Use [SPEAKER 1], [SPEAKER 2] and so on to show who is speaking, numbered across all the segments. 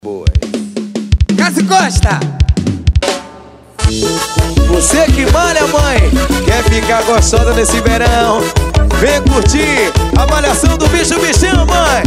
[SPEAKER 1] Boa.
[SPEAKER 2] Cássio Costa.
[SPEAKER 1] Você que malha, mãe, quer ficar gostosa nesse verão? Vem curtir a malhação do bichão, mãe.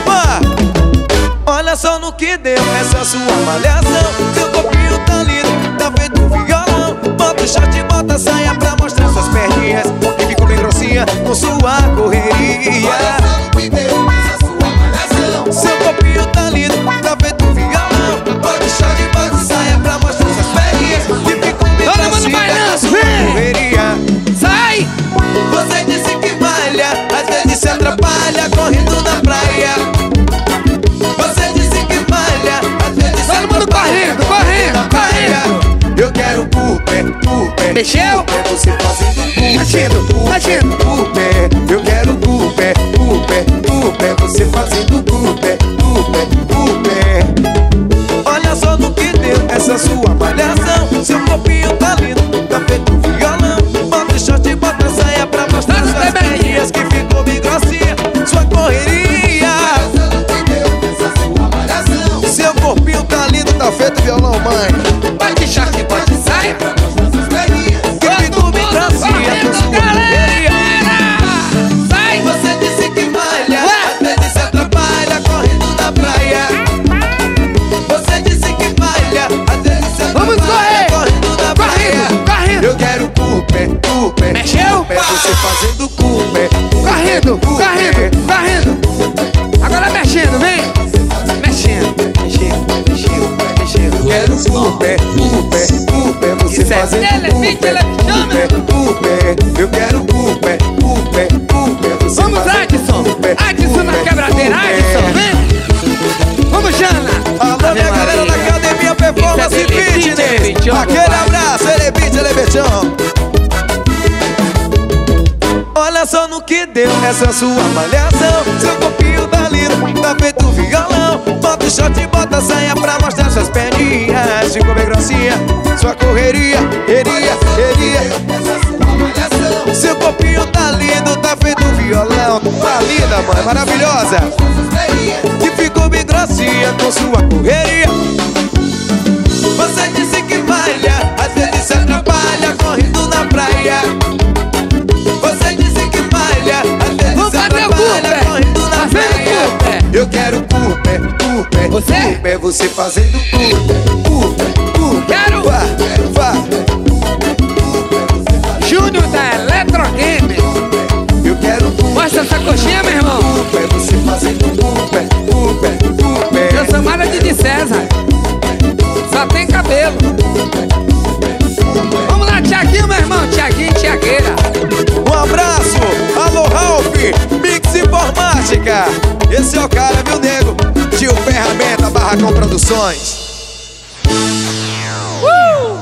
[SPEAKER 1] Olha só no que deu essa sua malhação. Seu corpinho tá lindo, tá feito violão. Bota o short, bota a saia pra mostrar suas perninhas e ficou bem grossinha com sua correria.
[SPEAKER 3] Olha só no que deu essa sua malhação.
[SPEAKER 1] Seu corpinho tá lindo, tá feito violão. Bota o short, bota a saia pra mostrar suas perninhas e ficou bem grossinha com sua correria.
[SPEAKER 2] Sai!
[SPEAKER 1] Você disse que malha, às vezes se atrapalha correndo na praia. Você disse que malha, às vezes se atrapalha correndo na praia. Eu quero pé,
[SPEAKER 2] Mexeu?
[SPEAKER 1] você fazendo pé. Eu quero pé, você fazendo pé. Olha só no que deu essa sua malhação. Seu corpinho tá lindo, tá feito violão. Bota o short, bota a saia pra mostrar suas perninhas que ficou bem grossinha, sua correria.
[SPEAKER 3] Olha só no que deu essa sua malhação.
[SPEAKER 1] Seu corpinho tá lindo, tá feito violão, mãe.
[SPEAKER 2] Pode short, pode sair.
[SPEAKER 3] Pra mostrar suas perninhas.
[SPEAKER 1] Que ficou bem grossinha com sua correria.
[SPEAKER 2] Sai!
[SPEAKER 1] Você disse que malha, às vezes se atrapalha correndo na praia. Você disse que malha, às vezes se
[SPEAKER 2] Vamos
[SPEAKER 1] atrapalha
[SPEAKER 2] correr!
[SPEAKER 1] correndo na praia.
[SPEAKER 2] Correndo!
[SPEAKER 1] Eu quero pé,
[SPEAKER 2] Mexeu?
[SPEAKER 1] você fazendo pé.
[SPEAKER 2] Correndo! Agora mexendo, vem! Mexendo.
[SPEAKER 1] Eu quero pé, você
[SPEAKER 2] Isso é
[SPEAKER 1] fazendo
[SPEAKER 2] televisão,
[SPEAKER 1] pé. Eu quero pé, você
[SPEAKER 2] Vamos,
[SPEAKER 1] fazendo
[SPEAKER 2] Adson!
[SPEAKER 1] pé.
[SPEAKER 2] Adson na quebradeira, Adson, vem! Vamos, Jana!
[SPEAKER 1] Alô, minha galera da Academia Performance
[SPEAKER 2] Isso é
[SPEAKER 1] Fitness.
[SPEAKER 2] Television,
[SPEAKER 1] Aquele
[SPEAKER 2] papai.
[SPEAKER 1] abraço, Television. Olha só no que deu essa sua malhação. Seu corpinho tá lindo, tá feito violão. Bota o short, bota a saia pra mostrar suas perninhas. Ficou bem grossinha, sua correria.
[SPEAKER 3] Essa sua malhação.
[SPEAKER 1] Seu corpinho tá lindo, tá feito violão. Tá linda, mãe, maravilhosa.
[SPEAKER 3] Suas perninhas.
[SPEAKER 1] Que ficou bem grossinha com sua correria. Você disse que malha, às vezes se atrapalha correndo na praia. Você disse que malha, às vezes
[SPEAKER 2] Vamos
[SPEAKER 1] se
[SPEAKER 2] fazer o
[SPEAKER 1] atrapalha
[SPEAKER 2] cu,
[SPEAKER 1] correndo na
[SPEAKER 2] fazendo
[SPEAKER 1] praia.
[SPEAKER 2] cu, pé.
[SPEAKER 1] Eu quero pé,
[SPEAKER 2] Você?
[SPEAKER 1] você fazendo pé.
[SPEAKER 2] Quero.
[SPEAKER 1] Vá.
[SPEAKER 2] Júnior da Eletrogame.
[SPEAKER 1] Eu quero
[SPEAKER 2] Mostra essa coxinha, meu irmão.
[SPEAKER 1] pé, você fazendo pé.
[SPEAKER 2] Eu sou Mara de César. Só tem cabelo. Vamos lá, Tiaguinho, meu irmão. Tiagueira.
[SPEAKER 1] Um abraço, alô Ralph, Mix Informática. Esse é o cara, viu, nego? Tio Ferramenta, Barracão Produções.